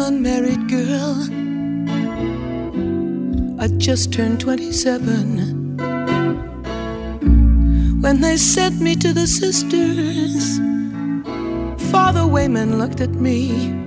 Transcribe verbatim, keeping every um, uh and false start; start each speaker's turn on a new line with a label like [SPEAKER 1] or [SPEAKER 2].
[SPEAKER 1] unmarried girl. I just turned twenty-seven when they sent me to the sisters. Father Wayman looked at me